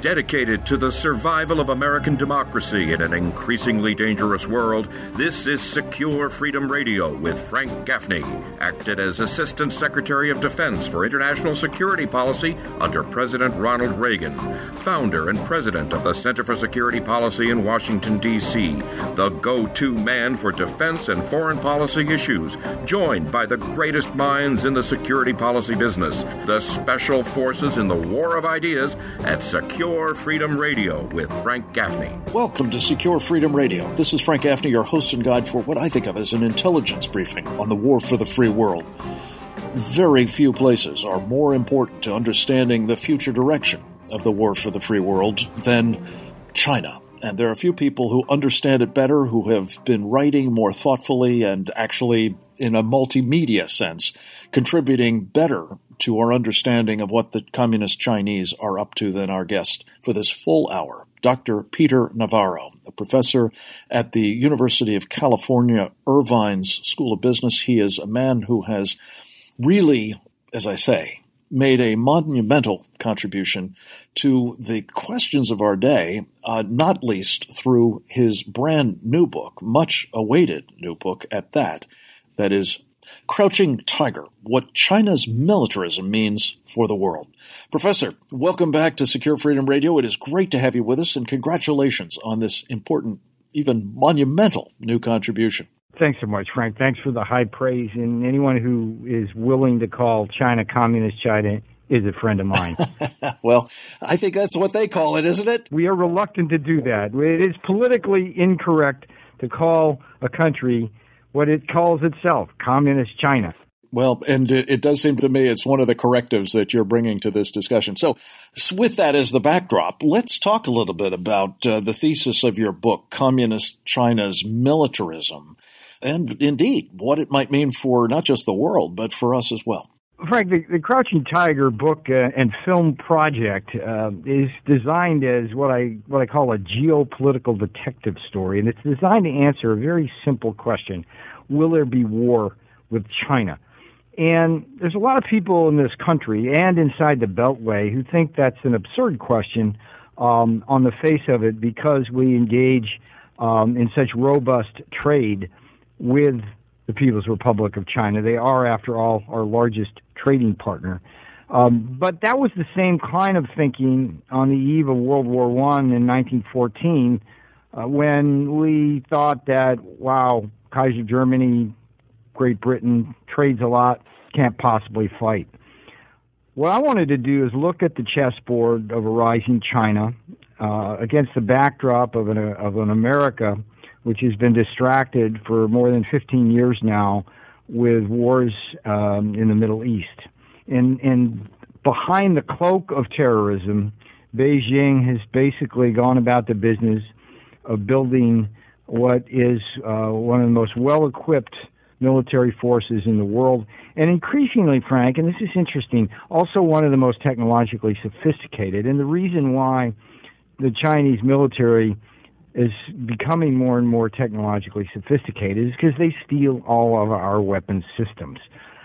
Dedicated to the survival of American democracy in an increasingly dangerous world, this is Secure Freedom Radio with Frank Gaffney, acted as Assistant Secretary of Defense for International Security Policy under President Ronald Reagan, founder and president of the Center for Security Policy in Washington, D.C., the go-to man for defense and foreign policy issues, joined by the greatest minds in the security policy business, the special forces in the war of ideas at Secure Freedom Radio with Frank Gaffney. Welcome to Secure Freedom Radio. This is Frank Gaffney, your host and guide for what I think of as an intelligence briefing on the war for the free world. Very few places are more important to understanding the future direction of the war for the free world than China. And there are a few people who understand it better, who have been writing more thoughtfully and actually in a multimedia sense, contributing better to our understanding of what the communist Chinese are up to than our guest for this full hour, Dr. Peter Navarro, a professor at the University of California, Irvine's School of Business. He is a man who has really, as I say, made a monumental contribution to the questions of our day, not least through his brand new book, much awaited new book at that is Crouching Tiger, What China's Militarism Means for the World. Professor, welcome back to Secure Freedom Radio. It is great to have you with us, and congratulations on this important, even monumental new contribution. Thanks so much, Frank. Thanks for the high praise. And anyone who is willing to call China communist China is a friend of mine. Well, I think that's what they call it, isn't it? We are reluctant to do that. It is politically incorrect to call a country what it calls itself, Communist China. Well, and it does seem to me it's one of the correctives that you're bringing to this discussion. So with that as the backdrop, let's talk a little bit about the thesis of your book, Communist China's Militarism, and indeed what it might mean for not just the world, but for us as well. Frank, the Crouching Tiger book and film project is designed as what I call a geopolitical detective story, and it's designed to answer a very simple question: will there be war with China? And there's a lot of people in this country and inside the Beltway who think that's an absurd question on the face of it, because we engage in such robust trade with the People's Republic of China. They are, after all, our largest trading partner. But that was the same kind of thinking on the eve of World War I in 1914, when we thought that, wow, Kaiser Germany, Great Britain trades a lot, can't possibly fight. What I wanted to do is look at the chessboard of a rising China against the backdrop of an America which has been distracted for more than 15 years now with wars in the Middle East. And behind the cloak of terrorism, Beijing has basically gone about the business of building what is one of the most well-equipped military forces in the world, and increasingly, Frank, and this is interesting, also one of the most technologically sophisticated. And the reason why the Chinese military is becoming more and more technologically sophisticated is because they steal all of our weapons systems.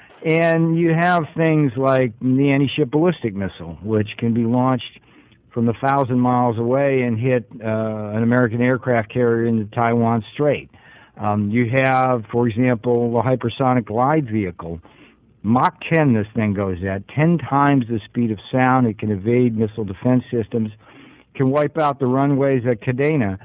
And you have things like the anti-ship ballistic missile, which can be launched from 1,000 miles away and hit an American aircraft carrier in the Taiwan Strait. You have, for example, the hypersonic glide vehicle. Mach 10 this thing goes at, 10 times the speed of sound. It can evade missile defense systems, can wipe out the runways at Kadena,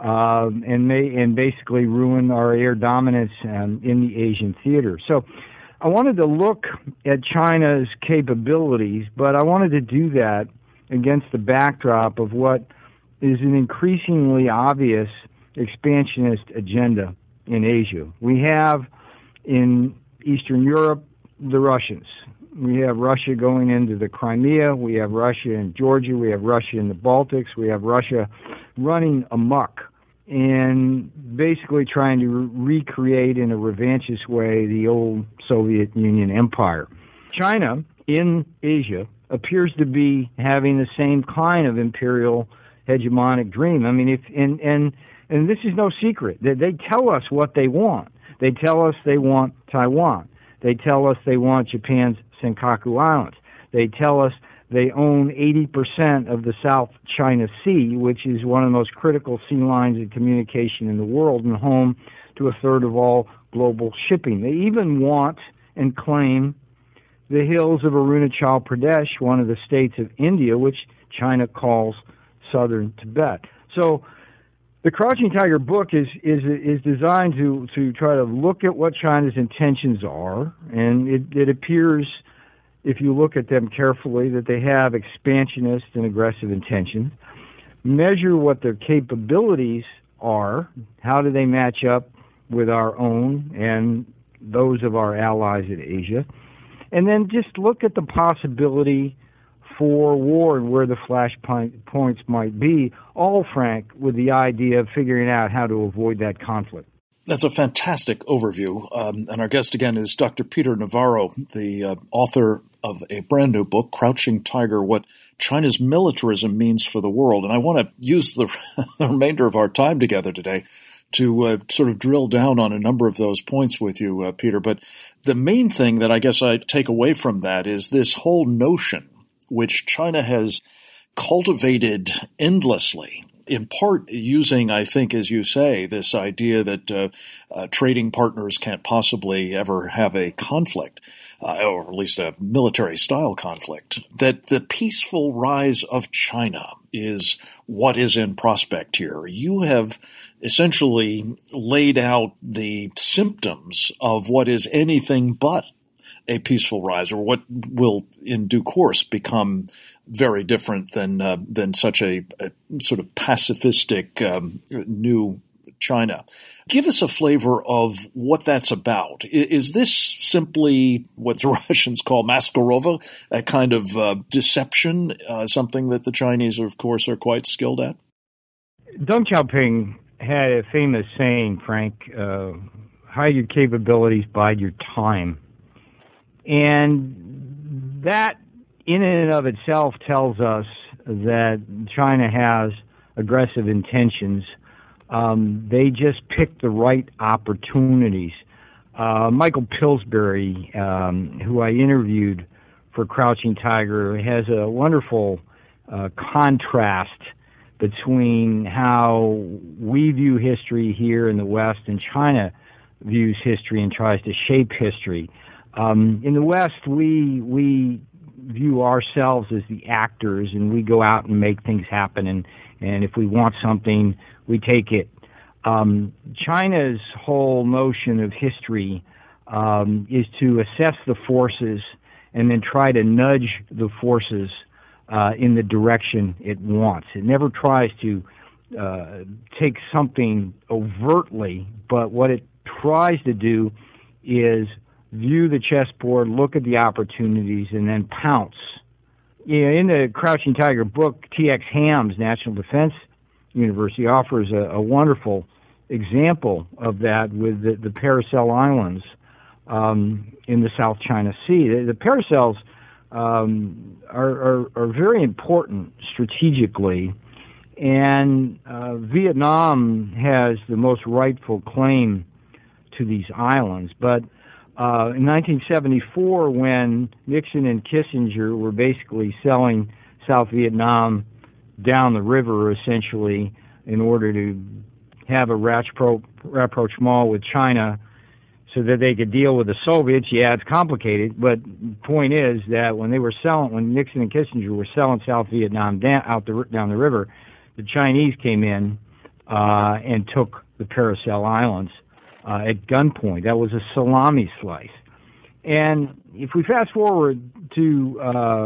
and basically ruin our air dominance in the Asian theater. So I wanted to look at China's capabilities, but I wanted to do that against the backdrop of what is an increasingly obvious expansionist agenda in Asia. We have in Eastern Europe the Russians. We have Russia going into the Crimea. We have Russia in Georgia. We have Russia in the Baltics. We have Russia running amok and basically trying to recreate in a revanchist way the old Soviet Union empire. China in Asia appears to be having the same kind of imperial hegemonic dream. I mean, and this is no secret. They tell us what they want. They tell us they want Taiwan. They tell us they want Japan's Senkaku Islands. They tell us They own 80% of the South China Sea, which is one of the most critical sea lines of communication in the world and home to a third of all global shipping. They even want and claim the hills of Arunachal Pradesh, one of the states of India, which China calls southern Tibet. So the Crouching Tiger book is designed to try to look at what China's intentions are, and it appears, if you look at them carefully, that they have expansionist and aggressive intentions. Measure what their capabilities are. How do they match up with our own and those of our allies in Asia? And then just look at the possibility for war and where the flashpoints might be, all, Frank, with the idea of figuring out how to avoid that conflict. That's a fantastic overview. And our guest again is Dr. Peter Navarro, the author of a brand new book, Crouching Tiger, What China's Militarism Means for the World. And I want to use the remainder of our time together today to sort of drill down on a number of those points with you, Peter. But the main thing that I guess I take away from that is this whole notion, which China has cultivated endlessly, in part using, I think, as you say, this idea that trading partners can't possibly ever have a conflict, or at least a military-style conflict, that the peaceful rise of China is what is in prospect here. You have essentially laid out the symptoms of what is anything but a peaceful rise, or what will in due course become very different than such a sort of pacifistic new China. Give us a flavor of what that's about. Is this simply what the Russians call maskarova, a kind of deception, something that the Chinese, of course, are quite skilled at? Deng Xiaoping had a famous saying, Frank, hide your capabilities, bide your time. And that, in and of itself, tells us that China has aggressive intentions. They just picked the right opportunities. Michael Pillsbury, who I interviewed for Crouching Tiger, has a wonderful contrast between how we view history here in the West and China views history and tries to shape history. In the West, we view ourselves as the actors, and we go out and make things happen, and if we want something, we take it. China's whole notion of history is to assess the forces and then try to nudge the forces in the direction it wants. It never tries to take something overtly, but what it tries to do is view the chessboard, look at the opportunities, and then pounce. In the Crouching Tiger book, T.X. Ham's National Defense University offers a wonderful example of that with the Paracel Islands in the South China Sea. The Paracels are very important strategically, and Vietnam has the most rightful claim to these islands. But in 1974, when Nixon and Kissinger were basically selling South Vietnam down the river, essentially, in order to have a rapprochement with China so that they could deal with the Soviets. Yeah, it's complicated, but the point is that when Nixon and Kissinger were selling South Vietnam down the river, the Chinese came in and took the Paracel Islands at gunpoint. That was a salami slice. And if we fast forward to,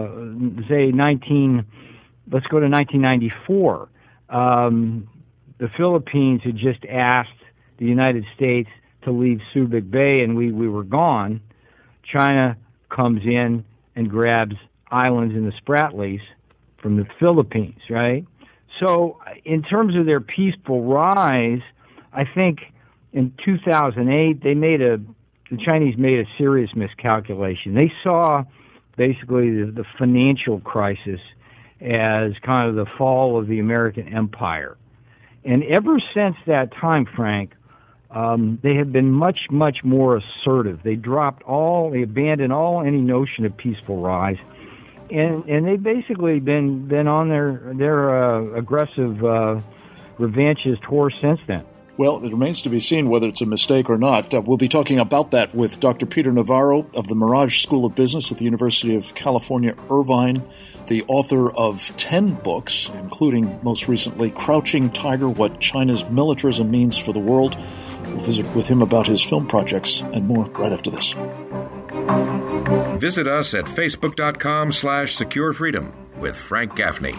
let's go to 1994, the Philippines had just asked the United States to leave Subic Bay, and we were gone. China comes in and grabs islands in the Spratlys from the Philippines, right? So in terms of their peaceful rise, I think in 2008, the Chinese made a serious miscalculation. They saw basically the financial crisis as kind of the fall of the American empire. And ever since that time, Frank, they have been much, much more assertive. They abandoned any notion of peaceful rise. And they've basically been on their aggressive revanchist horse since then. Well, it remains to be seen whether it's a mistake or not. We'll be talking about that with Dr. Peter Navarro of the Mirage School of Business at the University of California, Irvine, the author of 10 books, including, most recently, Crouching Tiger, What China's Militarism Means for the World. We'll visit with him about his film projects and more right after this. Visit us at facebook.com/Secure Freedom with Frank Gaffney.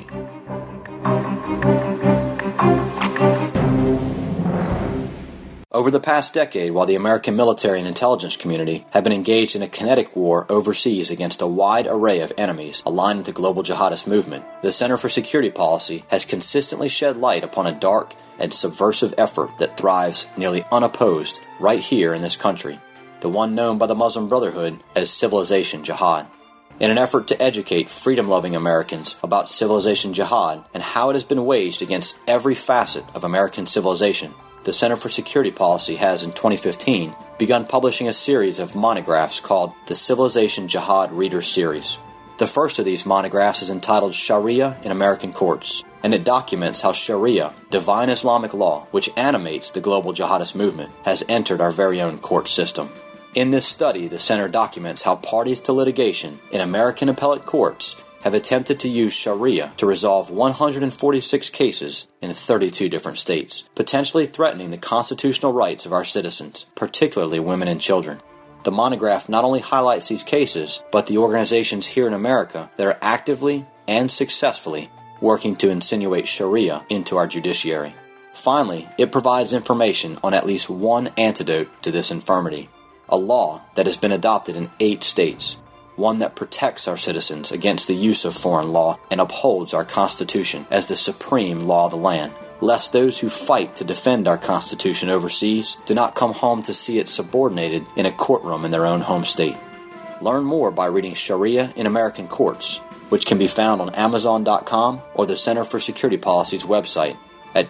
Over the past decade, while the American military and intelligence community have been engaged in a kinetic war overseas against a wide array of enemies aligned with the global jihadist movement, the Center for Security Policy has consistently shed light upon a dark and subversive effort that thrives nearly unopposed right here in this country, the one known by the Muslim Brotherhood as Civilization Jihad. In an effort to educate freedom-loving Americans about Civilization Jihad and how it has been waged against every facet of American civilization, the Center for Security Policy has, in 2015, begun publishing a series of monographs called the Civilization Jihad Reader Series. The first of these monographs is entitled Sharia in American Courts, and it documents how Sharia, divine Islamic law, which animates the global jihadist movement, has entered our very own court system. In this study, the Center documents how parties to litigation in American appellate courts have attempted to use Sharia to resolve 146 cases in 32 different states, potentially threatening the constitutional rights of our citizens, particularly women and children. The monograph not only highlights these cases, but the organizations here in America that are actively and successfully working to insinuate Sharia into our judiciary. Finally, it provides information on at least one antidote to this infirmity, a law that has been adopted in 8 states, one that protects our citizens against the use of foreign law and upholds our Constitution as the supreme law of the land, lest those who fight to defend our Constitution overseas do not come home to see it subordinated in a courtroom in their own home state. Learn more by reading Sharia in American Courts, which can be found on Amazon.com or the Center for Security Policy's website at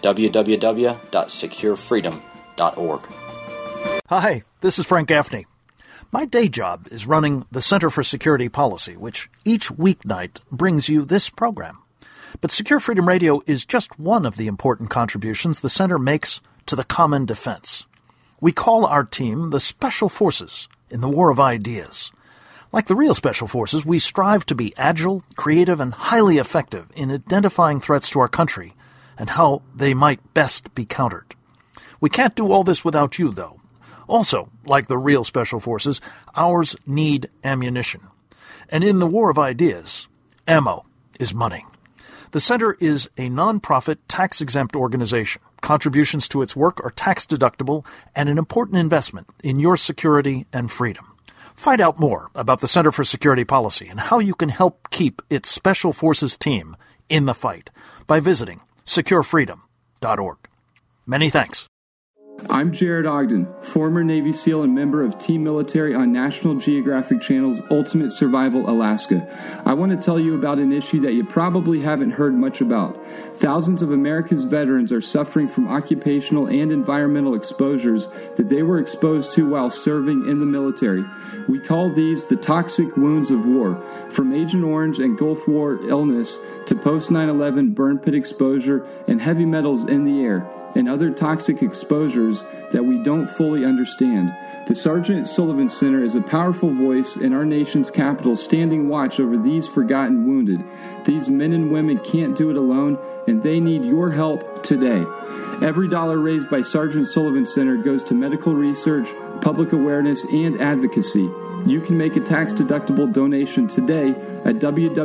www.securefreedom.org. Hi, this is Frank Gaffney. My day job is running the Center for Security Policy, which each weeknight brings you this program. But Secure Freedom Radio is just one of the important contributions the Center makes to the common defense. We call our team the Special Forces in the War of Ideas. Like the real Special Forces, we strive to be agile, creative, and highly effective in identifying threats to our country and how they might best be countered. We can't do all this without you, though. Also, like the real Special Forces, ours need ammunition. And in the War of Ideas, ammo is money. The Center is a nonprofit, tax-exempt organization. Contributions to its work are tax-deductible and an important investment in your security and freedom. Find out more about the Center for Security Policy and how you can help keep its Special Forces team in the fight by visiting securefreedom.org. Many thanks. I'm Jared Ogden, former Navy SEAL and member of Team Military on National Geographic Channel's Ultimate Survival Alaska. I want to tell you about an issue that you probably haven't heard much about. Thousands of America's veterans are suffering from occupational and environmental exposures that they were exposed to while serving in the military. We call these the toxic wounds of war, from Agent Orange and Gulf War illness to post-9/11 burn pit exposure and heavy metals in the air, and other toxic exposures that we don't fully understand. The Sergeant Sullivan Center is a powerful voice in our nation's capital, standing watch over these forgotten wounded. These men and women can't do it alone, and they need your help today. Every dollar raised by Sergeant Sullivan Center goes to medical research, public awareness, and advocacy. You can make a tax-deductible donation today at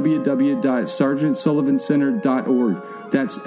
www.sergeantsullivancenter.org. That's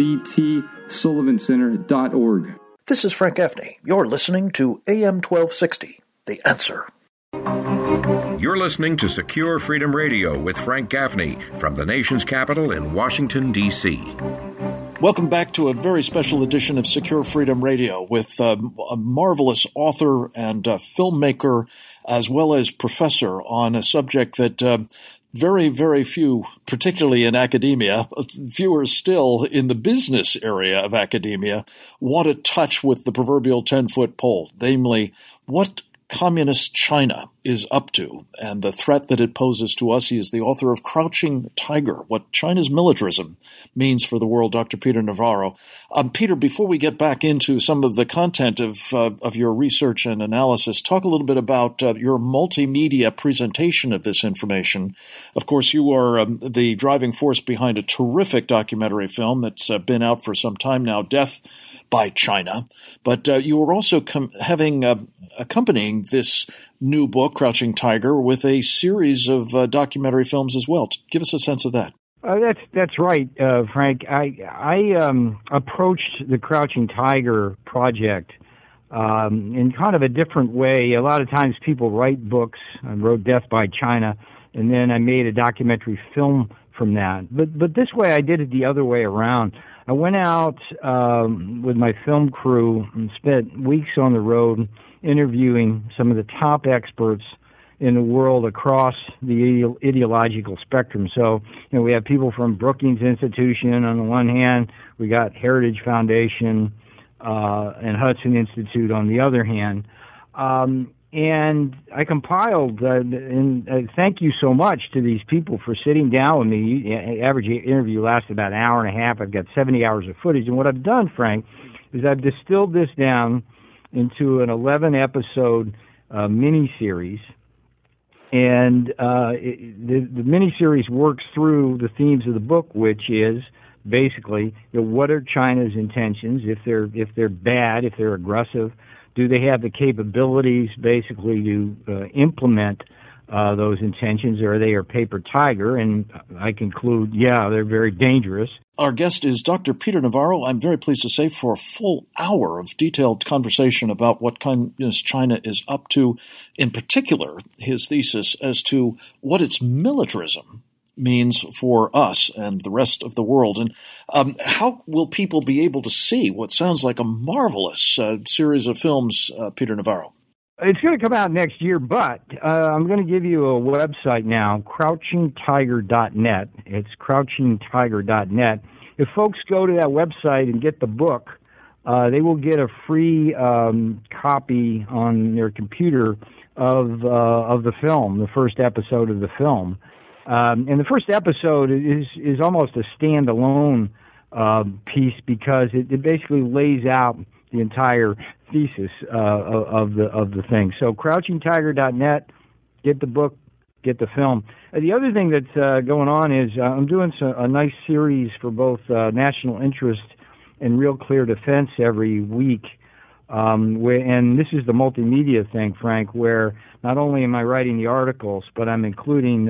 SGTSullivanCenter.org. This is Frank Gaffney. You're listening to AM 1260, The Answer. You're listening to Secure Freedom Radio with Frank Gaffney from the nation's capital in Washington, D.C. Welcome back to a very special edition of Secure Freedom Radio with a marvelous author and filmmaker as well as professor on a subject that very, very few, particularly in academia, fewer still in the business area of academia, want to touch with the proverbial 10-foot pole, namely, what communist China is up to and the threat that it poses to us. He is the author of Crouching Tiger, What China's Militarism Means for the World, Dr. Peter Navarro. Peter, before we get back into some of the content of your research and analysis, talk a little bit about your multimedia presentation of this information. Of course, you are the driving force behind a terrific documentary film that's been out for some time now, Death by China. But you are also accompanying this new book, Crouching Tiger, with a series of documentary films as well. Give us a sense of that. That's right, Frank. I approached the Crouching Tiger project in kind of a different way. A lot of times people write books. I wrote Death by China, and then I made a documentary film from that. But this way I did it the other way around. I went out with my film crew and spent weeks on the road interviewing some of the top experts in the world across the ideological spectrum. So, we have people from Brookings Institution on the one hand, we got Heritage Foundation and Hudson Institute on the other hand. And I compiled, and thank you so much to these people for sitting down with me. The average interview lasted about an hour and a half. I've got 70 hours of footage. And what I've done, Frank, is I've distilled this down into an 11-episode miniseries. And the miniseries works through the themes of the book, which is basically, what are China's intentions? If they're bad, if they're aggressive, do they have the capabilities basically to implement those intentions, or are they a paper tiger? And I conclude, they're very dangerous. Our guest is Dr. Peter Navarro. I'm very pleased to say for a full hour of detailed conversation about what communist China is up to, in particular, his thesis as to what its militarism means for us and the rest of the world. And how will people be able to see what sounds like a marvelous series of films, Peter Navarro? It's going to come out next year, but I'm going to give you a website now, crouchingtiger.net. It's crouchingtiger.net. If folks go to that website and get the book, they will get a free copy on their computer of the film, the first episode of the film. And the first episode is almost a standalone piece because it basically lays out the entire thesis of the thing. So crouchingtiger.net, get the book, get the film. The other thing that's going on is I'm doing a nice series for both National Interest and Real Clear Defense every week. And this is the multimedia thing, Frank, where not only am I writing the articles, but I'm including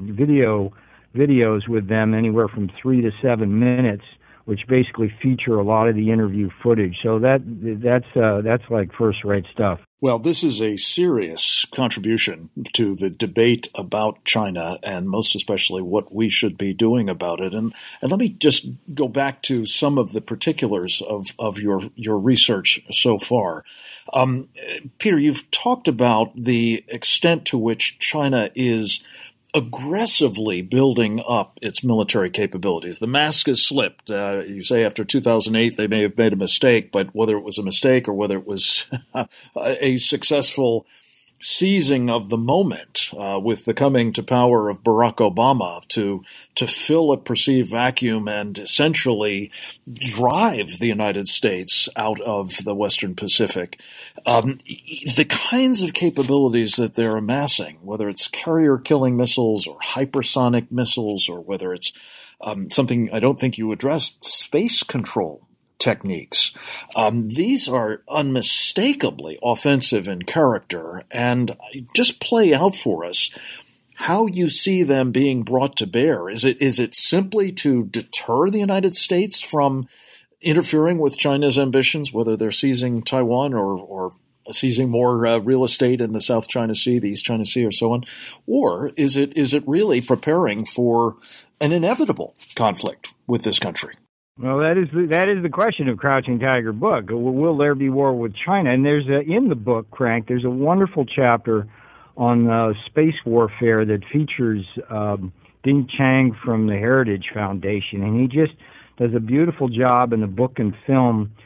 videos with them, anywhere from 3 to 7 minutes, which basically feature a lot of the interview footage. So that's like first-rate stuff. Well, this is a serious contribution to the debate about China, and most especially what we should be doing about it. And let me just go back to some of the particulars of your research so far. Peter, you've talked about the extent to which China is aggressively building up its military capabilities. The mask has slipped. You say after 2008 they may have made a mistake, but whether it was a mistake or whether it was a successful seizing of the moment with the coming to power of Barack Obama to fill a perceived vacuum and essentially drive the United States out of the Western Pacific. The kinds of capabilities that they're amassing, whether it's carrier-killing missiles or hypersonic missiles, or whether it's something I don't think you addressed, space control techniques. These are unmistakably offensive in character, and just play out for us how you see them being brought to bear. Is it simply to deter the United States from interfering with China's ambitions, whether they're seizing Taiwan or seizing more real estate in the South China Sea, the East China Sea, or so on? Or is it really preparing for an inevitable conflict with this country? Well, that is the question of Crouching Tiger book. Will there be war with China? And there's in the book, Frank, there's a wonderful chapter on space warfare that features Ding Chang from the Heritage Foundation, and he just does a beautiful job in the book and film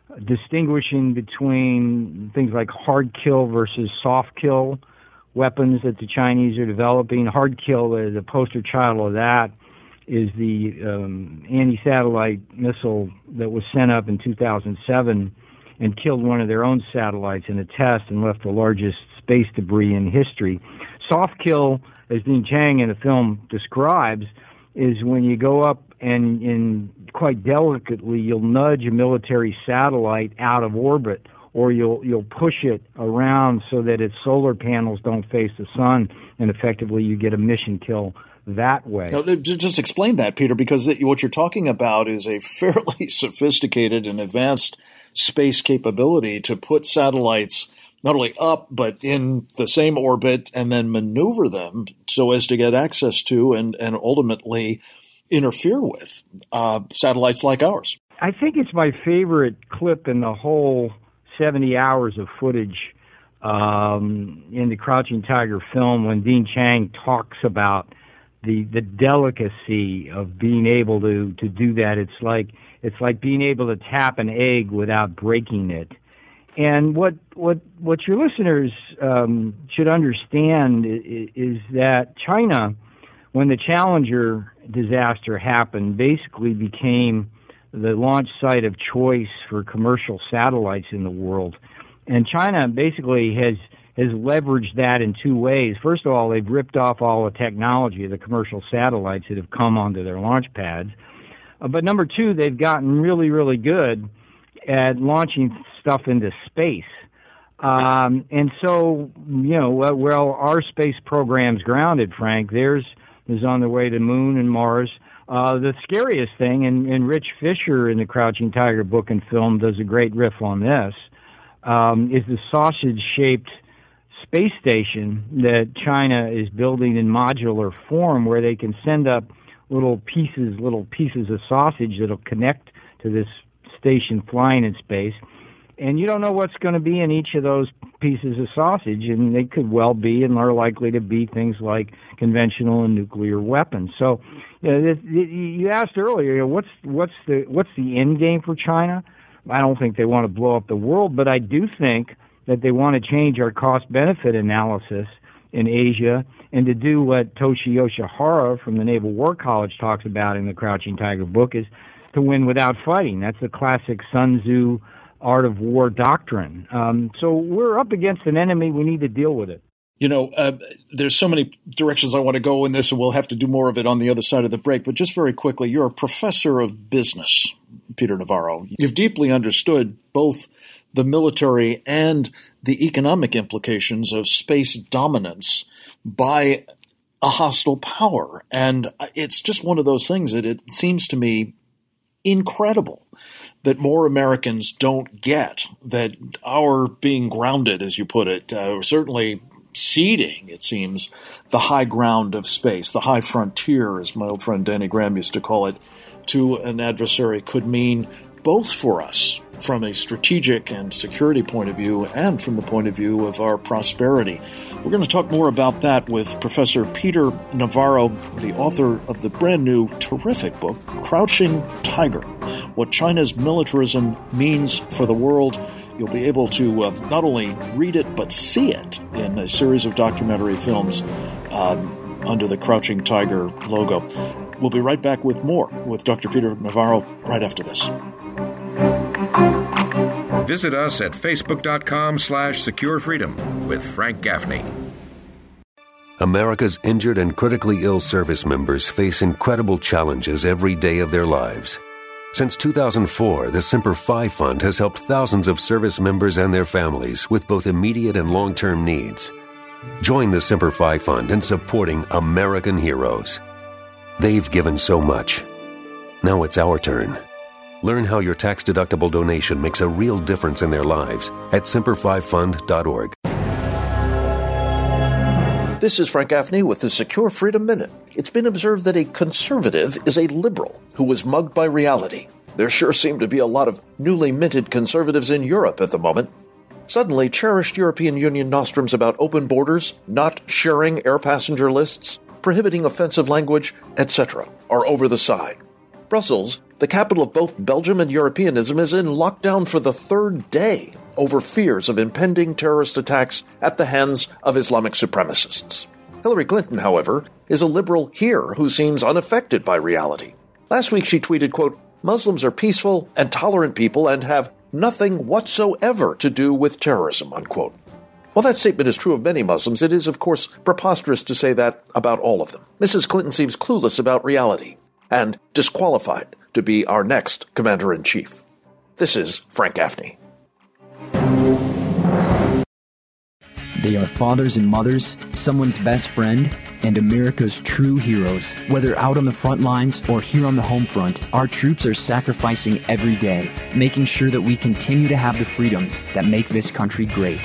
distinguishing between things like hard kill versus soft kill weapons that the Chinese are developing. Hard kill, the poster child of that is the anti-satellite missile that was sent up in 2007 and killed one of their own satellites in a test and left the largest space debris in history. Soft kill, as Dean Chang in the film describes, is when you go up and quite delicately you'll nudge a military satellite out of orbit, or you'll push it around so that its solar panels don't face the sun, and effectively you get a mission kill that way. Now, just explain that, Peter, because what you're talking about is a fairly sophisticated and advanced space capability to put satellites not only up but in the same orbit and then maneuver them so as to get access to and ultimately interfere with satellites like ours. I think it's my favorite clip in the whole 70 hours of footage in the Crouching Tiger film when Dean Chang talks about the delicacy of being able to do that. It's like being able to tap an egg without breaking it. And what your listeners should understand is that China, when the Challenger disaster happened, basically became the launch site of choice for commercial satellites in the world. And China basically has leveraged that in two ways. First of all, they've ripped off all the technology of the commercial satellites that have come onto their launch pads. But number two, they've gotten really, really good at launching stuff into space. And so, well, our space program's grounded, Frank. Theirs is on their way to Moon and Mars. The scariest thing, and Rich Fisher in the Crouching Tiger book and film does a great riff on this, is the sausage-shaped space station that China is building in modular form, where they can send up little pieces of sausage that'll connect to this station flying in space. And you don't know what's going to be in each of those pieces of sausage, and they could well be and are likely to be things like conventional and nuclear weapons. So, you asked earlier, what's the end game for China? I don't think they want to blow up the world, but I do think that they want to change our cost-benefit analysis in Asia and to do what Toshi Yoshihara from the Naval War College talks about in the Crouching Tiger book, is to win without fighting. That's the classic Sun Tzu art of war doctrine. So we're up against an enemy. We need to deal with it. There's so many directions I want to go in this, and we'll have to do more of it on the other side of the break. But just very quickly, you're a professor of business, Peter Navarro. You've deeply understood both the military and the economic implications of space dominance by a hostile power. And it's just one of those things that it seems to me incredible that more Americans don't get, that our being grounded, as you put it, certainly ceding, it seems, the high ground of space, the high frontier, as my old friend Danny Graham used to call it, to an adversary could mean both for us from a strategic and security point of view and from the point of view of our prosperity. We're going to talk more about that with Professor Peter Navarro, the author of the brand new terrific book, Crouching Tiger, What China's Militarism Means for the World. You'll be able to not only read it, but see it in a series of documentary films under the Crouching Tiger logo. We'll be right back with more with Dr. Peter Navarro right after this. Visit us at facebook.com/securefreedom with Frank Gaffney. America's injured and critically ill service members face incredible challenges every day of their lives. Since 2004, the Semper Fi Fund has helped thousands of service members and their families with both immediate and long-term needs. Join the Semper Fi Fund in supporting American heroes. They've given so much. Now it's our turn. Learn how your tax-deductible donation makes a real difference in their lives at semperfifund.org. This is Frank Gaffney with the Secure Freedom Minute. It's been observed that a conservative is a liberal who was mugged by reality. There sure seem to be a lot of newly minted conservatives in Europe at the moment. Suddenly, cherished European Union nostrums about open borders, not sharing air passenger lists, prohibiting offensive language, etc. are over the side. Brussels The capital of both Belgium and Europeanism is in lockdown for the third day over fears of impending terrorist attacks at the hands of Islamic supremacists. Hillary Clinton, however, is a liberal here who seems unaffected by reality. Last week she tweeted, quote, "Muslims are peaceful and tolerant people and have nothing whatsoever to do with terrorism," unquote. While that statement is true of many Muslims, it is, of course, preposterous to say that about all of them. Mrs. Clinton seems clueless about reality and disqualified to be our next commander-in-chief. This is Frank Gaffney. They are fathers and mothers, someone's best friend, and America's true heroes. Whether out on the front lines or here on the home front, our troops are sacrificing every day, making sure that we continue to have the freedoms that make this country great.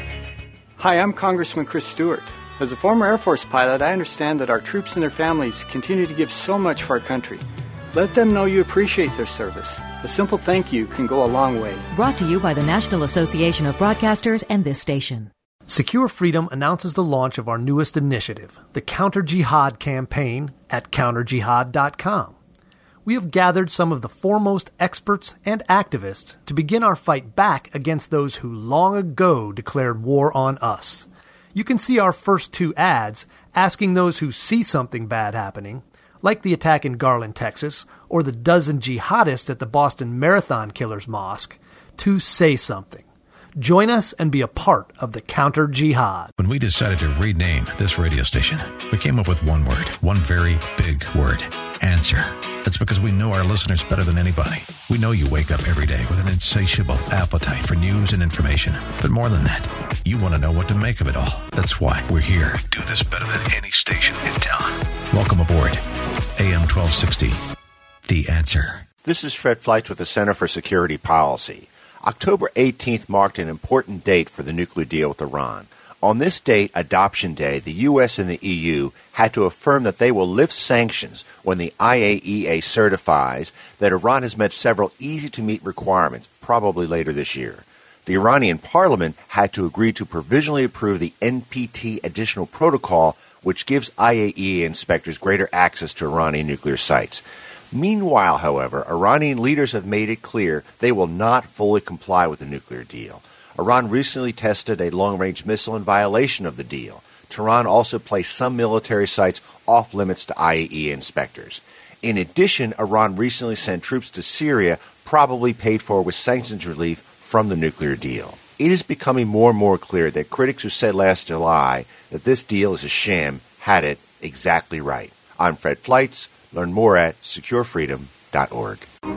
Hi, I'm Congressman Chris Stewart. As a former Air Force pilot, I understand that our troops and their families continue to give so much for our country. Let them know you appreciate their service. A simple thank you can go a long way. Brought to you by the National Association of Broadcasters and this station. Secure Freedom announces the launch of our newest initiative, the Counter Jihad campaign at counterjihad.com. We have gathered some of the foremost experts and activists to begin our fight back against those who long ago declared war on us. You can see our first two ads asking those who see something bad happening, like the attack in Garland, Texas, or the dozen jihadists at the Boston Marathon Killers Mosque, to say something. Join us and be a part of the Counter Jihad. When we decided to rename this radio station, we came up with one word, one very big word, answer. That's because we know our listeners better than anybody. We know you wake up every day with an insatiable appetite for news and information. But more than that, you want to know what to make of it all. That's why we're here. Do this better than any station in town. Welcome aboard. AM 1260, The Answer. This is Fred Fleitz with the Center for Security Policy. October 18th marked an important date for the nuclear deal with Iran. On this date, Adoption Day, the U.S. and the EU had to affirm that they will lift sanctions when the IAEA certifies that Iran has met several easy-to-meet requirements, probably later this year. The Iranian parliament had to agree to provisionally approve the NPT Additional Protocol, which gives IAEA inspectors greater access to Iranian nuclear sites. Meanwhile, however, Iranian leaders have made it clear they will not fully comply with the nuclear deal. Iran recently tested a long-range missile in violation of the deal. Tehran also placed some military sites off limits to IAEA inspectors. In addition, Iran recently sent troops to Syria, probably paid for with sanctions relief from the nuclear deal. It is becoming more and more clear that critics who said last July that this deal is a sham had it exactly right. I'm Fred Fleitz. Learn more at securefreedom.org.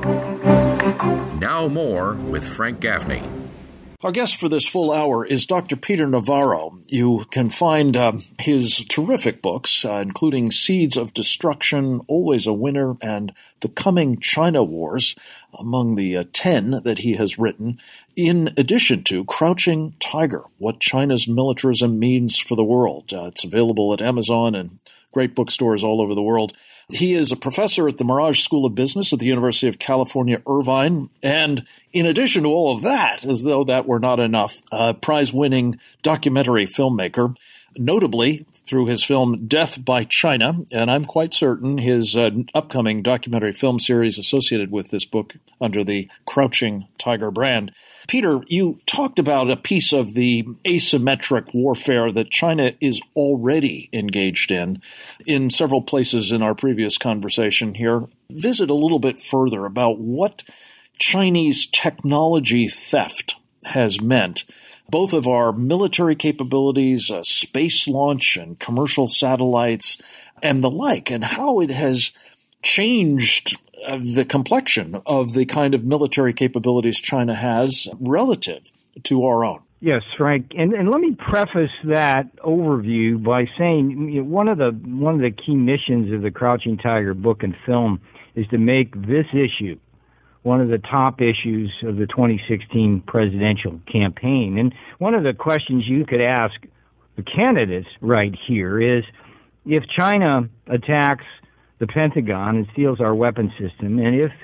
Now more with Frank Gaffney. Our guest for this full hour is Dr. Peter Navarro. You can find his terrific books, including Seeds of Destruction, Always a Winner, and The Coming China Wars, among the 10 that he has written, in addition to Crouching Tiger, What China's Militarism Means for the World. It's available at Amazon and great bookstores all over the world. He is a professor at the Mirage School of Business at the University of California, Irvine. And in addition to all of that, as though that were not enough, a prize-winning documentary filmmaker, notably through his film Death by China. And I'm quite certain his upcoming documentary film series associated with this book under the Crouching Tiger brand. Peter, you talked about a piece of the asymmetric warfare that China is already engaged in several places in our previous conversation here. Visit a little bit further about what Chinese technology theft has meant, both of our military capabilities, space launch and commercial satellites and the like, and how it has changed the complexion of the kind of military capabilities China has relative to our own. Yes, Frank, and let me preface that overview by saying one of the key missions of the Crouching Tiger book and film is to make this issue one of the top issues of the 2016 presidential campaign. And one of the questions you could ask the candidates right here is, if China attacks the Pentagon and steals our weapon system, and if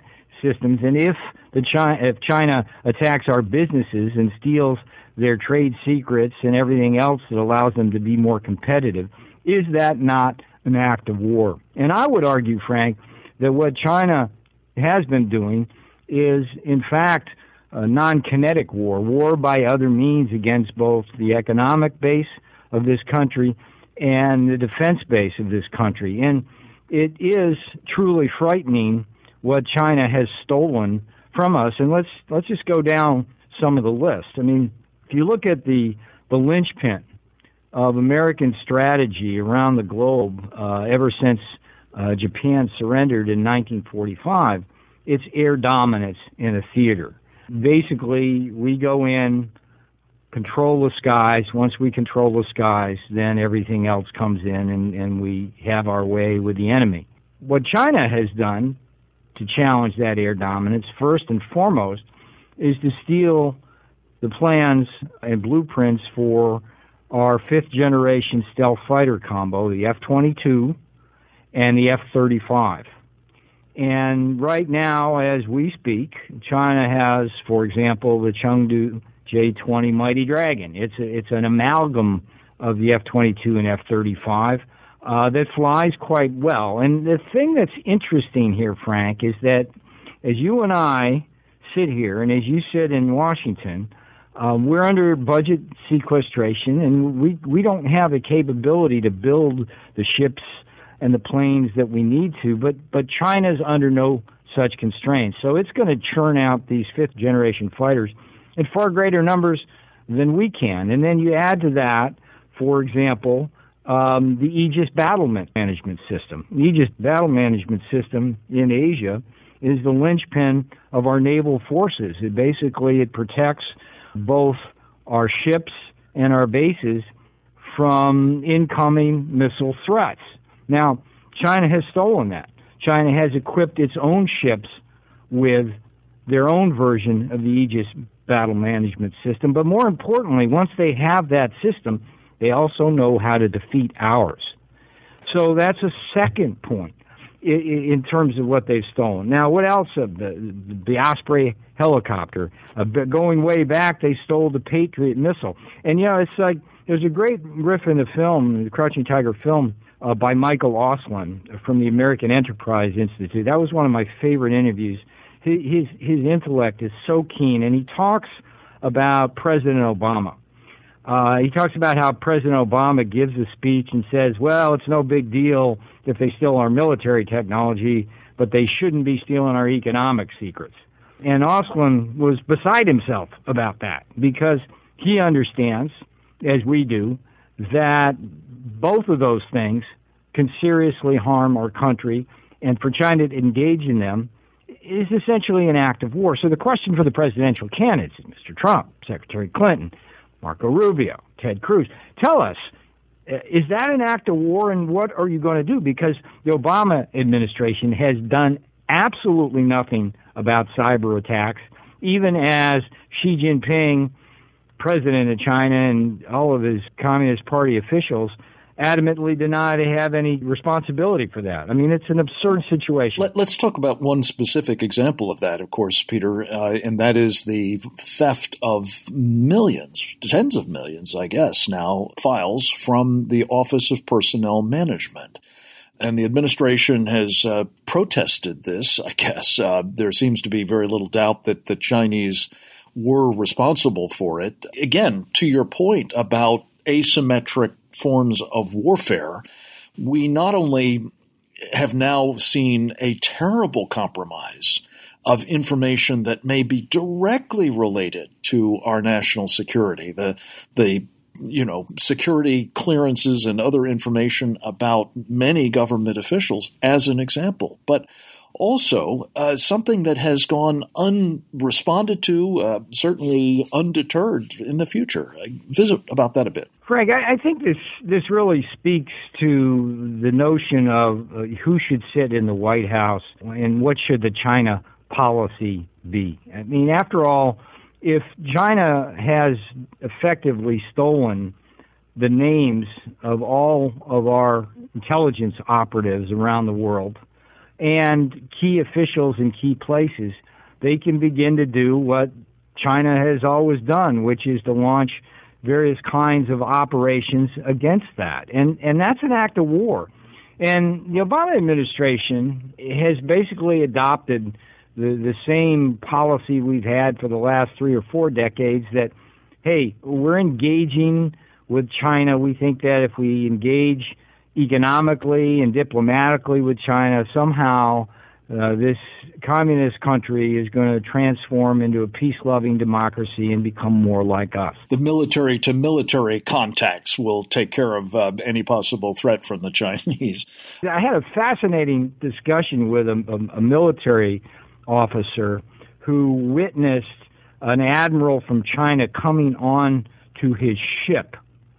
China attacks our businesses and steals their trade secrets and everything else that allows them to be more competitive, is that not an act of war? And I would argue, Frank, that what China has been doing is, in fact, a non-kinetic war by other means against both the economic base of this country and the defense base of this country. And it is truly frightening what China has stolen from us. And let's just go down some of the list. I mean, if you look at the linchpin of American strategy around the globe ever since Japan surrendered in 1945, it's air dominance in a theater. Basically, we go in, control the skies. Once we control the skies, then everything else comes in and we have our way with the enemy. What China has done to challenge that air dominance, first and foremost, is to steal the plans and blueprints for our fifth-generation stealth fighter combo, the F-22 and the F-35. And right now, as we speak, China has, for example, the Chengdu J-20 Mighty Dragon. It's an amalgam of the F-22 and F-35 that flies quite well. And the thing that's interesting here, Frank, is that as you and I sit here, and as you sit in Washington, we're under budget sequestration, and we don't have the capability to build the ships and the planes that we need to, but China's under no such constraints. So it's going to churn out these fifth-generation fighters in far greater numbers than we can. And then you add to that, for example, the Aegis Battle Management System. The Aegis Battle Management System in Asia is the linchpin of our naval forces. It protects both our ships and our bases from incoming missile threats. Now, China has stolen that. China has equipped its own ships with their own version of the Aegis Battle Management System. But more importantly, once they have that system, they also know how to defeat ours. So that's a second point in terms of what they've stolen. Now, what else? The Osprey helicopter. Going way back, they stole the Patriot missile. And, it's like there's a great riff in the film, the Crouching Tiger film, by Michael Oslin from the American Enterprise Institute. That was one of my favorite interviews. His intellect is so keen, and he talks about President Obama. He talks about how President Obama gives a speech and says, well, it's no big deal if they steal our military technology, but they shouldn't be stealing our economic secrets. And Oslin was beside himself about that because he understands, as we do, that both of those things can seriously harm our country, and for China to engage in them is essentially an act of war. So the question for the presidential candidates, Mr. Trump, Secretary Clinton, Marco Rubio, Ted Cruz, tell us, is that an act of war, and what are you going to do? Because the Obama administration has done absolutely nothing about cyber attacks, even as Xi Jinping, president of China, and all of his Communist Party officials adamantly deny they have any responsibility for that. I mean, it's an absurd situation. Let's talk about one specific example of that, of course, Peter, and that is the theft of millions, tens of millions, I guess, now, files from the Office of Personnel Management. And the administration has protested this, I guess. There seems to be very little doubt that the Chinese were responsible for it. Again, to your point about asymmetric forms of warfare, we not only have now seen a terrible compromise of information that may be directly related to our national security, the security clearances and other information about many government officials as an example, but also something that has gone unresponded to, certainly undeterred in the future. Visit about that a bit. Frank, I think this really speaks to the notion of who should sit in the White House and what should the China policy be. I mean, after all, if China has effectively stolen the names of all of our intelligence operatives around the world and key officials in key places, they can begin to do what China has always done, which is to launch various kinds of operations against that. And that's an act of war. And the Obama administration has basically adopted the same policy we've had for the last 3 or 4 decades that, hey, we're engaging with China. We think that if we engage economically and diplomatically with China, somehow this communist country is going to transform into a peace-loving democracy and become more like us. The military-to-military contacts will take care of any possible threat from the Chinese. I had a fascinating discussion with a military officer who witnessed an admiral from China coming on to his ship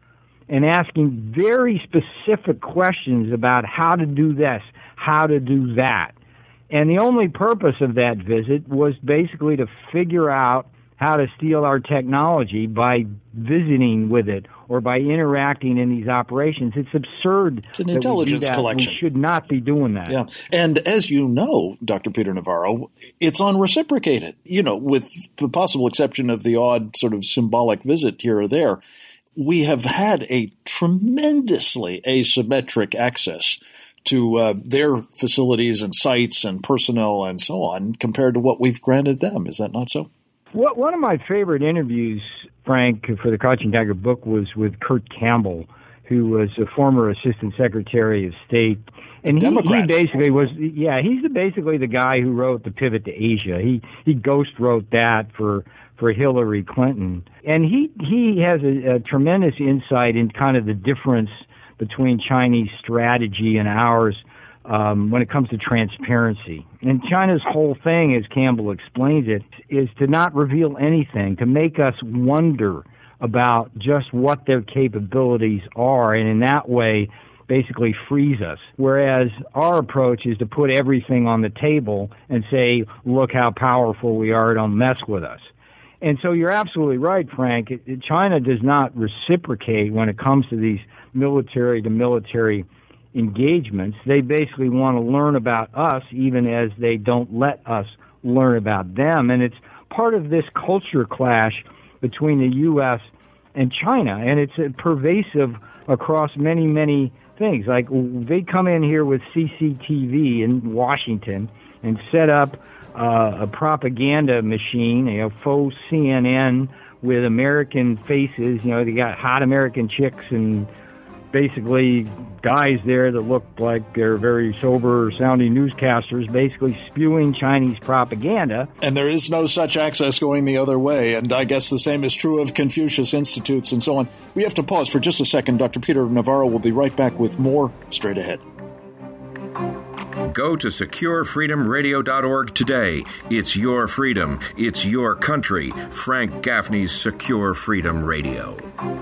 and asking very specific questions about how to do this, how to do that. And the only purpose of that visit was basically to figure out how to steal our technology by visiting with it or by interacting in these operations. It's absurd. It's an intelligence collection. We should not be doing that. Yeah. And as you know, Dr. Peter Navarro, it's unreciprocated. With the possible exception of the odd sort of symbolic visit here or there, we have had a tremendously asymmetric access to their facilities and sites and personnel and so on compared to what we've granted them. Is that not so? One of my favorite interviews, Frank, for the Crouching Tiger book was with Kurt Campbell, who was a former Assistant Secretary of State. And he basically was, he's basically the guy who wrote The Pivot to Asia. He ghost wrote that for Hillary Clinton. And he has a tremendous insight in kind of the difference between Chinese strategy and ours when it comes to transparency. And China's whole thing, as Campbell explains it, is to not reveal anything, to make us wonder about just what their capabilities are, and in that way basically freeze us. Whereas our approach is to put everything on the table and say, look how powerful we are, don't mess with us. And so you're absolutely right, Frank. China does not reciprocate when it comes to these military-to-military engagements. They basically want to learn about us even as they don't let us learn about them. And it's part of this culture clash between the U.S. and China, and it's pervasive across many, many things. Like they come in here with CCTV in Washington and set up a propaganda machine, faux CNN with American faces. They got hot American chicks and basically guys there that look like they're very sober-sounding newscasters, basically spewing Chinese propaganda. And there is no such access going the other way, and I guess the same is true of Confucius Institutes and so on. We have to pause for just a second. Dr. Peter Navarro will be right back with more straight ahead. Go to SecureFreedomRadio.org today. It's your freedom. It's your country. Frank Gaffney's Secure Freedom Radio.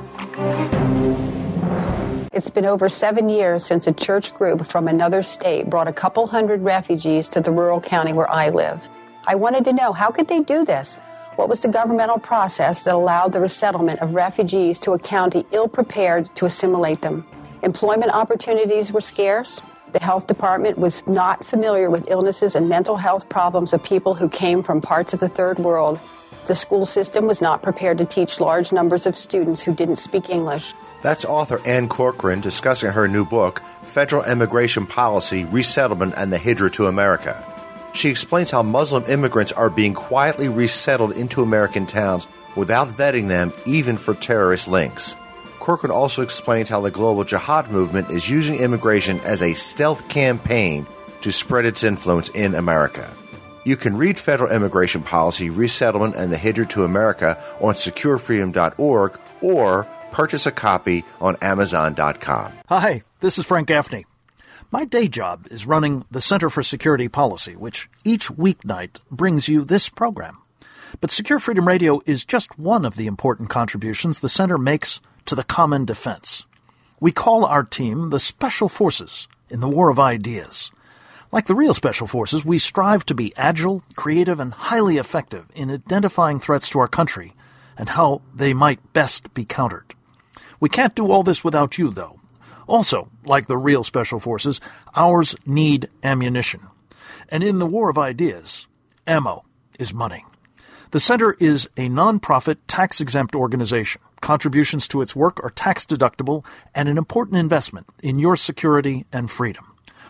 It's been over 7 years since a church group from another state brought a couple hundred refugees to the rural county where I live. I wanted to know, how could they do this? What was the governmental process that allowed the resettlement of refugees to a county ill-prepared to assimilate them? Employment opportunities were scarce. The health department was not familiar with illnesses and mental health problems of people who came from parts of the third world. The school system was not prepared to teach large numbers of students who didn't speak English. That's author Ann Corcoran discussing her new book, Federal Immigration Policy, Resettlement, and the Hijra to America. She explains how Muslim immigrants are being quietly resettled into American towns without vetting them, even for terrorist links. Corcoran also explains how the global jihad movement is using immigration as a stealth campaign to spread its influence in America. You can read Federal Immigration Policy, Resettlement, and the Hijra to America on SecureFreedom.org or purchase a copy on Amazon.com. Hi, this is Frank Gaffney. My day job is running the Center for Security Policy, which each weeknight brings you this program. But Secure Freedom Radio is just one of the important contributions the Center makes to the common defense. We call our team the Special Forces in the War of Ideas. Like the real Special Forces, we strive to be agile, creative, and highly effective in identifying threats to our country and how they might best be countered. We can't do all this without you, though. Also, like the real Special Forces, ours need ammunition. And in the War of Ideas, ammo is money. The Center is a nonprofit, tax-exempt organization. Contributions to its work are tax-deductible and an important investment in your security and freedom.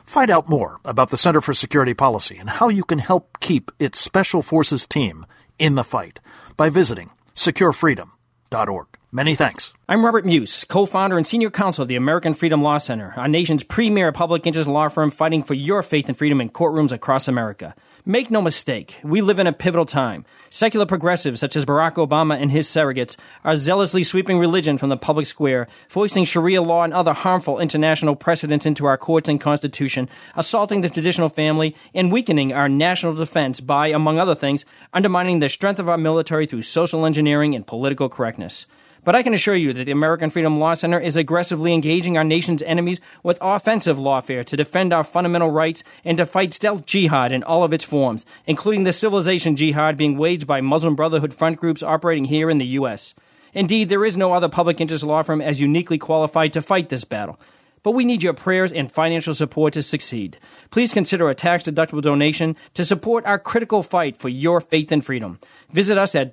Find out more about the Center for Security Policy and how you can help keep its Special Forces team in the fight by visiting securefreedom.org. Many thanks. I'm Robert Muse, co-founder and senior counsel of the American Freedom Law Center, our nation's premier public interest law firm fighting for your faith and freedom in courtrooms across America. Make no mistake, we live in a pivotal time. Secular progressives such as Barack Obama and his surrogates are zealously sweeping religion from the public square, foisting Sharia law and other harmful international precedents into our courts and Constitution, assaulting the traditional family, and weakening our national defense by, among other things, undermining the strength of our military through social engineering and political correctness. But I can assure you that the American Freedom Law Center is aggressively engaging our nation's enemies with offensive lawfare to defend our fundamental rights and to fight stealth jihad in all of its forms, including the civilization jihad being waged by Muslim Brotherhood front groups operating here in the U.S. Indeed, there is no other public interest law firm as uniquely qualified to fight this battle. But we need your prayers and financial support to succeed. Please consider a tax-deductible donation to support our critical fight for your faith and freedom. Visit us at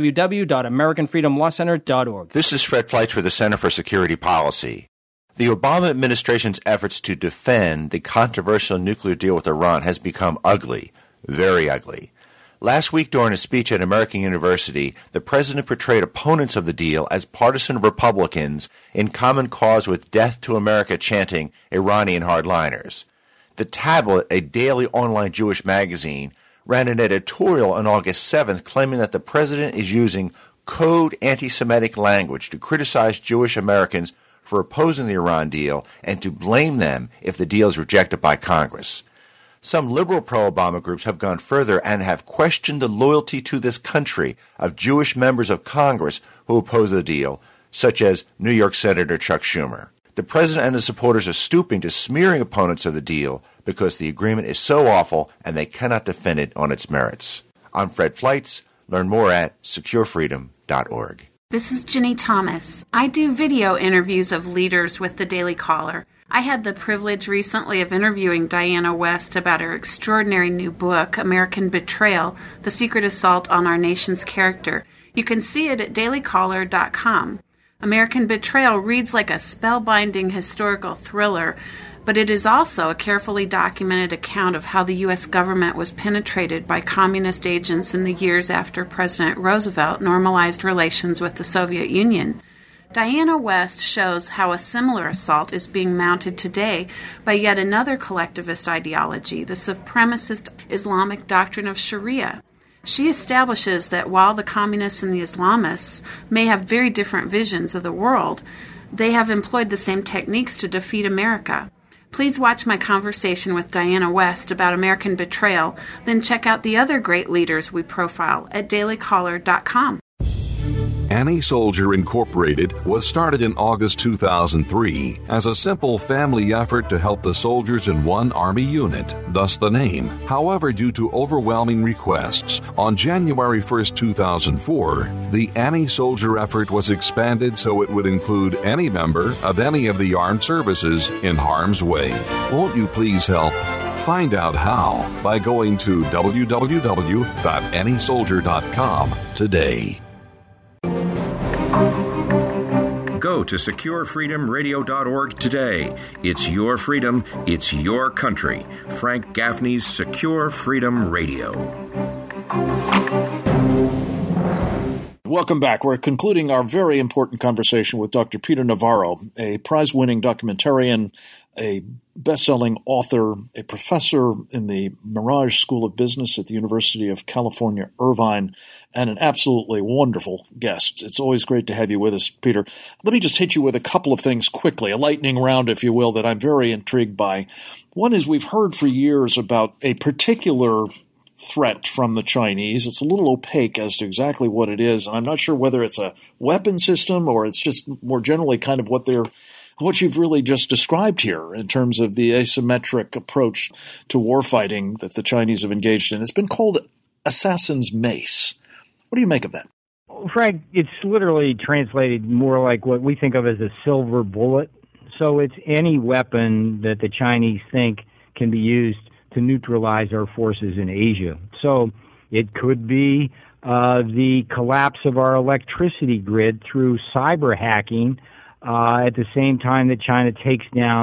www.americanfreedomlawcenter.org. This is Fred Fleitz for the Center for Security Policy. The Obama administration's efforts to defend the controversial nuclear deal with Iran has become ugly, very ugly. Last week during a speech at American University, the president portrayed opponents of the deal as partisan Republicans in common cause with Death to America chanting Iranian hardliners. The Tablet, a daily online Jewish magazine, ran an editorial on August 7th claiming that the president is using code anti-Semitic language to criticize Jewish Americans for opposing the Iran deal and to blame them if the deal is rejected by Congress. Some liberal pro-Obama groups have gone further and have questioned the loyalty to this country of Jewish members of Congress who oppose the deal, such as New York Senator Chuck Schumer. The president and his supporters are stooping to smearing opponents of the deal because the agreement is so awful and they cannot defend it on its merits. I'm Fred Fleitz. Learn more at securefreedom.org. This is Ginny Thomas. I do video interviews of leaders with the Daily Caller. I had the privilege recently of interviewing Diana West about her extraordinary new book, American Betrayal, The Secret Assault on Our Nation's Character. You can see it at dailycaller.com. American Betrayal reads like a spellbinding historical thriller, but it is also a carefully documented account of how the U.S. government was penetrated by communist agents in the years after President Roosevelt normalized relations with the Soviet Union. Diana West shows how a similar assault is being mounted today by yet another collectivist ideology, the supremacist Islamic doctrine of Sharia. She establishes that while the communists and the Islamists may have very different visions of the world, they have employed the same techniques to defeat America. Please watch my conversation with Diana West about American Betrayal, then check out the other great leaders we profile at dailycaller.com. Annie Soldier Incorporated was started in August 2003 as a simple family effort to help the soldiers in one Army unit, thus the name. However, due to overwhelming requests, on January 1, 2004, the Annie Soldier effort was expanded so it would include any member of any of the armed services in harm's way. Won't you please help? Find out how by going to www.anniesoldier.com today. Go to securefreedomradio.org today. It's your freedom. It's your country. Frank Gaffney's Secure Freedom Radio. Welcome back. We're concluding our very important conversation with Dr. Peter Navarro, a prize-winning documentarian, a best-selling author, a professor in the Mirage School of Business at the University of California, Irvine, and an absolutely wonderful guest. It's always great to have you with us, Peter. Let me just hit you with a couple of things quickly, a lightning round, if you will, that I'm very intrigued by. One is we've heard for years about a particular threat from the Chinese. It's a little opaque as to exactly what it is, and I'm not sure whether it's a weapon system or it's just more generally kind of what you've really just described here in terms of the asymmetric approach to warfighting that the Chinese have engaged in. It's been called assassin's mace. What do you make of that? Frank, it's literally translated more like what we think of as a silver bullet. So it's any weapon that the Chinese think can be used to neutralize our forces in Asia. So it could be the collapse of our electricity grid through cyber hacking at the same time that China takes down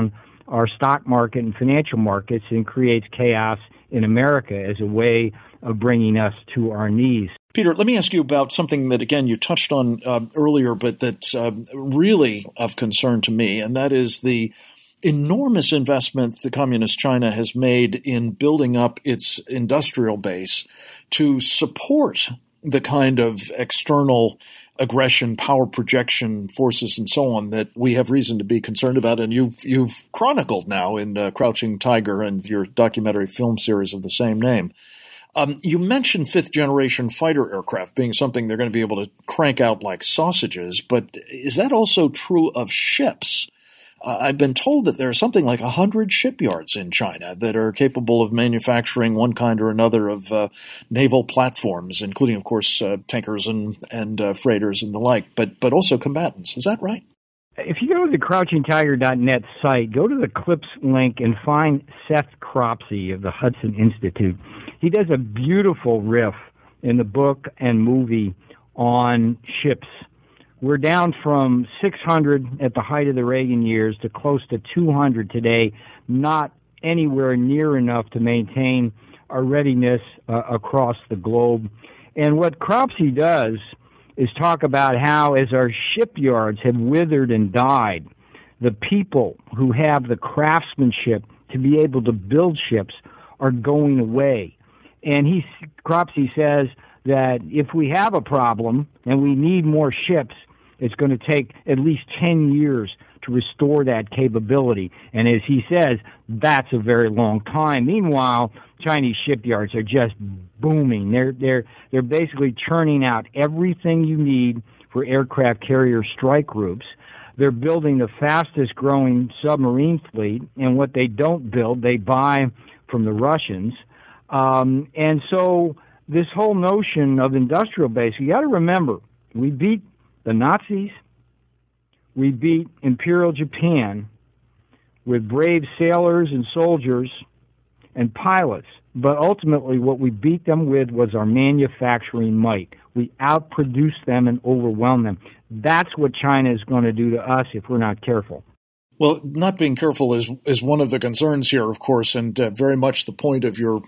our stock market and financial markets and creates chaos in America as a way of bringing us to our knees. Peter, let me ask you about something that, again, you touched on earlier, but that's really of concern to me, and that is the enormous investment the Communist China has made in building up its industrial base to support the kind of external aggression, power projection forces, and so on that we have reason to be concerned about. And you've chronicled now in Crouching Tiger and your documentary film series of the same name. You mentioned fifth-generation fighter aircraft being something they're going to be able to crank out like sausages, but is that also true of ships? I've been told that there are something like 100 shipyards in China that are capable of manufacturing one kind or another of naval platforms, including, of course, tankers and freighters and the like, but also combatants. Is that right? If you go to the CrouchingTiger.net site, go to the clips link and find Seth Cropsey of the Hudson Institute. He does a beautiful riff in the book and movie on ships. We're down from 600 at the height of the Reagan years to close to 200 today, not anywhere near enough to maintain our readiness across the globe. And what Cropsey does is talk about how, as our shipyards have withered and died, the people who have the craftsmanship to be able to build ships are going away. And Cropsey says that if we have a problem and we need more ships, it's going to take at least 10 years to restore that capability. And as he says, that's a very long time. Meanwhile, Chinese shipyards are just booming. They're basically churning out everything you need for aircraft carrier strike groups. They're building the fastest growing submarine fleet, and what they don't build, they buy from the Russians. And so this whole notion of industrial base, you got to remember, we beat the Nazis, we beat Imperial Japan with brave sailors and soldiers and pilots, but ultimately what we beat them with was our manufacturing might. We outproduced them and overwhelmed them. That's what China is going to do to us if we're not careful. Well, not being careful is one of the concerns here, of course, and very much the point of your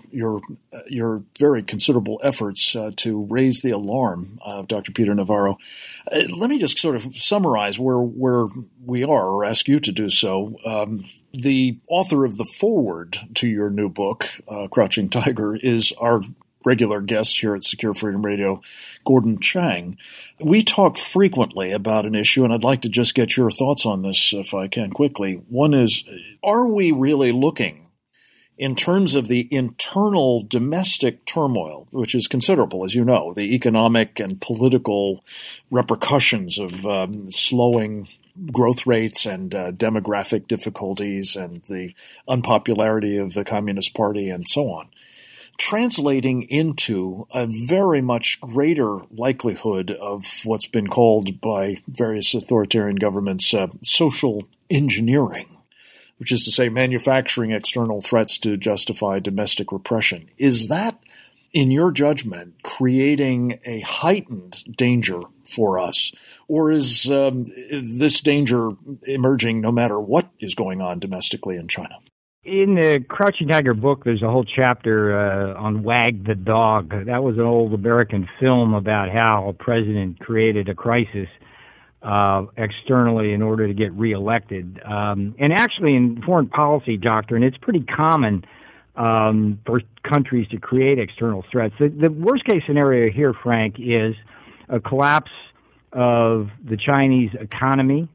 very considerable efforts to raise the alarm, Dr. Peter Navarro. Let me just sort of summarize where we are, or ask you to do so. The author of the foreword to your new book, Crouching Tiger, is our regular guest here at Secure Freedom Radio, Gordon Chang. We talk frequently about an issue, and I'd like to just get your thoughts on this if I can quickly. One is, are we really looking, in terms of the internal domestic turmoil, which is considerable, as you know, the economic and political repercussions of slowing growth rates and demographic difficulties and the unpopularity of the Communist Party and so on, translating into a very much greater likelihood of what's been called by various authoritarian governments social engineering, which is to say manufacturing external threats to justify domestic repression. Is that, in your judgment, creating a heightened danger for us? Or is this danger emerging no matter what is going on domestically in China? In the Crouching Tiger book, there's a whole chapter on Wag the Dog. That was an old American film about how a president created a crisis externally in order to get reelected. And actually, in foreign policy doctrine, it's pretty common for countries to create external threats. The worst-case scenario here, Frank, is a collapse of the Chinese economy,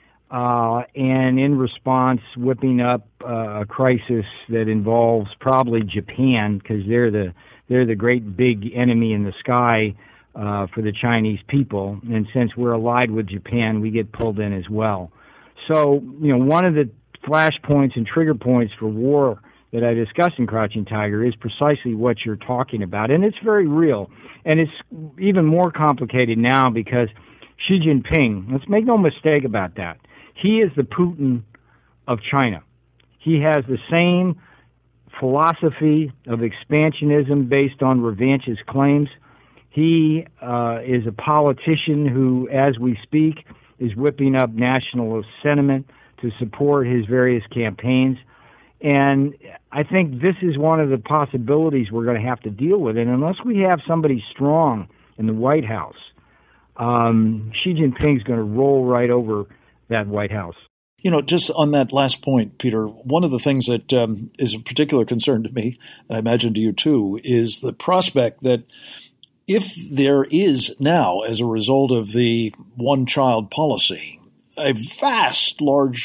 and in response, whipping up a crisis that involves probably Japan, because they're the great big enemy in the sky for the Chinese people. And since we're allied with Japan, we get pulled in as well. So, one of the flashpoints and trigger points for war that I discuss in Crouching Tiger is precisely what you're talking about, and it's very real. And it's even more complicated now because Xi Jinping, let's make no mistake about that, he is the Putin of China. He has the same philosophy of expansionism based on revanchist claims. He is a politician who, as we speak, is whipping up nationalist sentiment to support his various campaigns. And I think this is one of the possibilities we're going to have to deal with. And unless we have somebody strong in the White House, Xi Jinping's going to roll right over that White House. You know, just on that last point, Peter, one of the things that is a particular concern to me, and I imagine to you too, is the prospect that if there is now, as a result of the one-child policy, a vast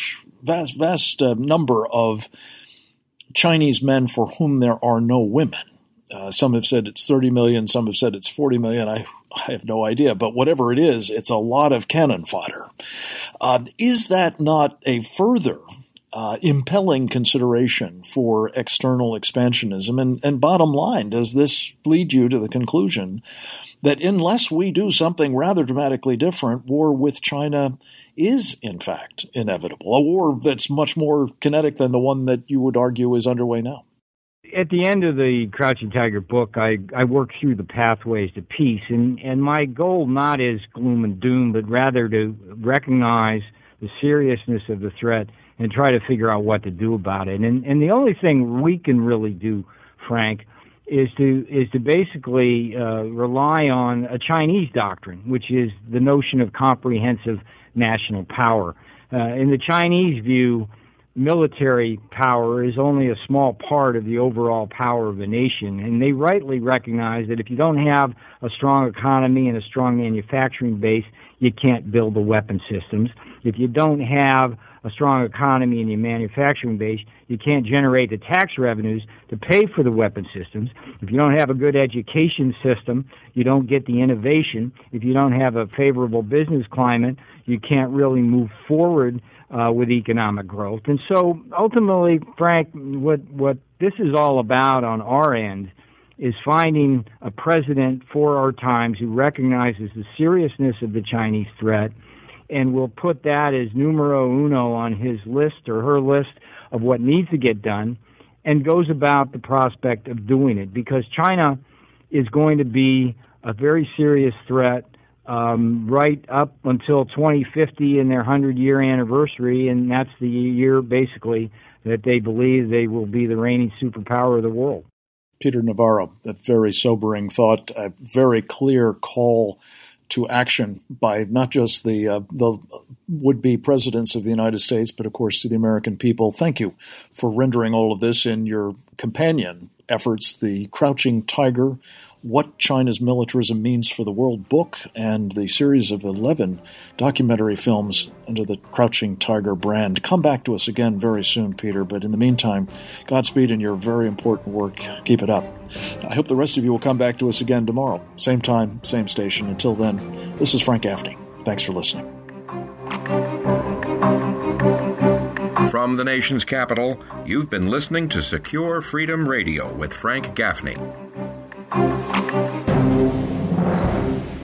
number of Chinese men for whom there are no women. Some have said it's 30 million, some have said it's 40 million. I have no idea. But whatever it is, it's a lot of cannon fodder. Is that not a further impelling consideration for external expansionism? And bottom line, does this lead you to the conclusion that unless we do something rather dramatically different, war with China is, in fact, inevitable? A war that's much more kinetic than the one that you would argue is underway now. At the end of the Crouching Tiger book, I work through the pathways to peace, and my goal not is gloom and doom, but rather to recognize the seriousness of the threat and try to figure out what to do about it. And the only thing we can really do, Frank, is to basically rely on a Chinese doctrine, which is the notion of comprehensive national power. In the Chinese view, military power is only a small part of the overall power of a nation, and they rightly recognize that if you don't have a strong economy and a strong manufacturing base, you can't build the weapon systems. If you don't have a strong economy and your manufacturing base, you can't generate the tax revenues to pay for the weapon systems. If you don't have a good education system, you don't get the innovation. If you don't have a favorable business climate, you can't really move forward with economic growth. And so ultimately, Frank, what this is all about on our end is finding a president for our times who recognizes the seriousness of the Chinese threat and will put that as numero uno on his list or her list of what needs to get done and goes about the prospect of doing it, because China is going to be a very serious threat right up until 2050 and their 100-year anniversary, and that's the year, basically, that they believe they will be the reigning superpower of the world. Peter Navarro, a very sobering thought, a very clear call to action by not just the would-be presidents of the United States, but, of course, to the American people. Thank you for rendering all of this in your companion efforts, the Crouching Tiger, What China's Militarism Means for the World book, and the series of 11 documentary films under the Crouching Tiger brand. Come back to us again very soon, Peter, but in the meantime, Godspeed in your very important work. Keep it up. I hope the rest of you will come back to us again tomorrow. Same time, same station. Until then, this is Frank Gaffney. Thanks for listening. From the nation's capital, you've been listening to Secure Freedom Radio with Frank Gaffney.